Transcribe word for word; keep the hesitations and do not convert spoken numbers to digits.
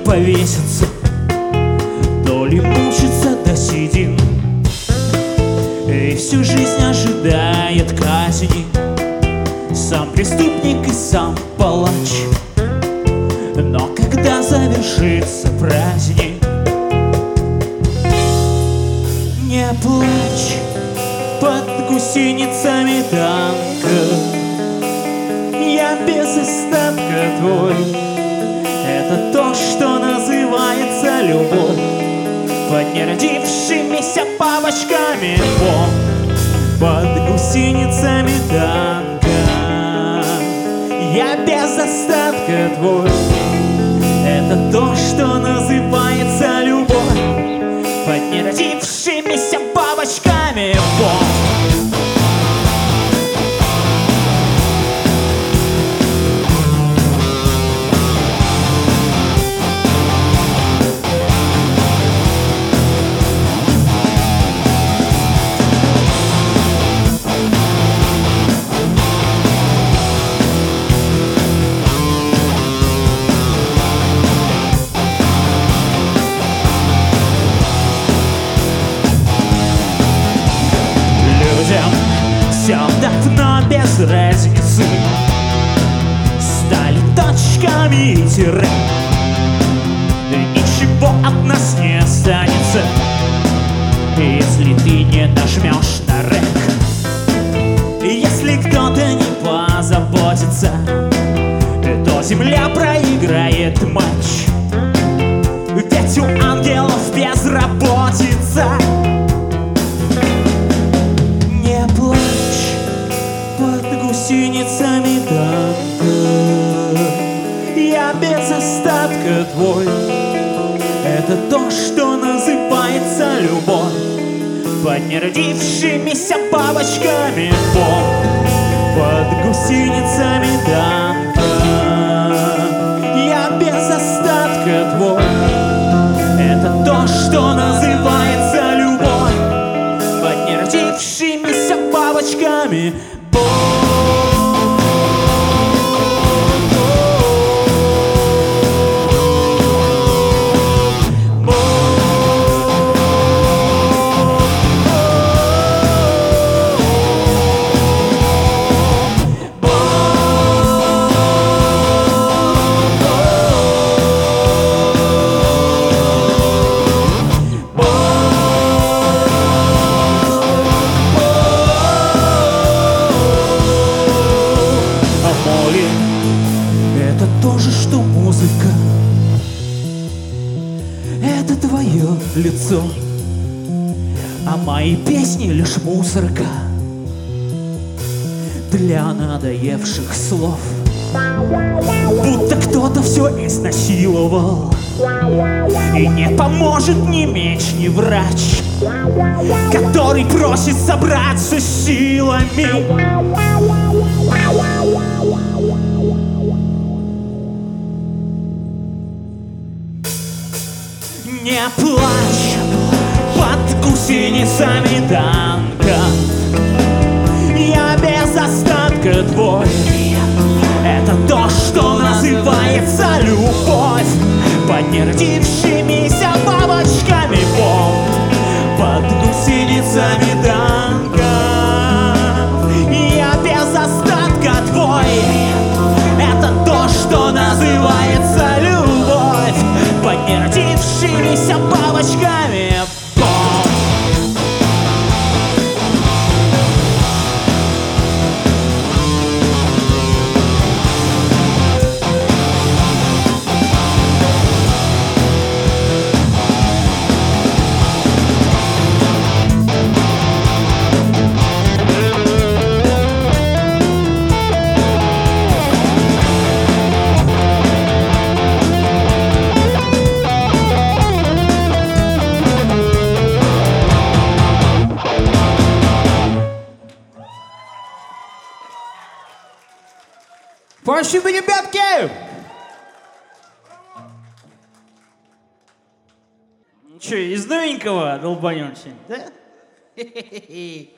повеситься, то ли мучиться до седин. И всю жизнь ожидает казни сам преступник и сам палач. Но когда завершится праздник, не плачь под гусеницами танка. Я без остатка твой. Это то, что называется любовь. Под неродившимися бабочками бомб, под гусеницами танка. Я без остатка твой. Это то, что называется любовь. Под неродившимися бабочками бомб. Все давно без разницы, стали точками и тире. Ничего от нас не останется, если ты не нажмешь на рэк. Если кто-то не позаботится, то земля проиграет матч. Ведь у ангелов безработица. Не плачь под гусеницами танка. Я без остатка твой. Это то, что называется любовь. Под неродившимися бабочками бомб, под гусеницами танка. Я без остатка твой. Это то, что называется любовь. Под неродившимися бабочками бомб. Это то же, что музыка. Это твое лицо, а мои песни лишь мусорка для надоевших слов. Будто кто-то все изнасиловал, и не поможет ни меч, ни врач, который просит собраться с силами. Не плачь под гусеницами танка. Я без остатка твой. Это то, что называется любовь. Под неродившимися бабочками бомб, под гусеницами танка. Я без остатка твой. Это то, что называется любовь. Под неродившимися бабочками бомб. Спасибо, ребятки! Че, из новенького долбанем сегодня, да?